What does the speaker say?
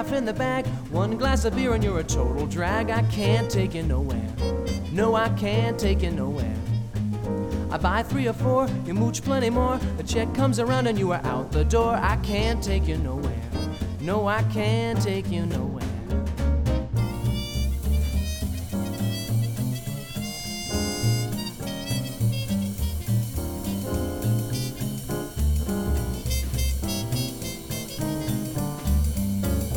autograph in the bag. One glass of beer and you're a total drag. I can't take you nowhere. No, I can't take you nowhere. I buy 3 or 4, you mooch plenty more. The check comes around and you are out the door. I can't take you nowhere. No, I can't take you nowhere.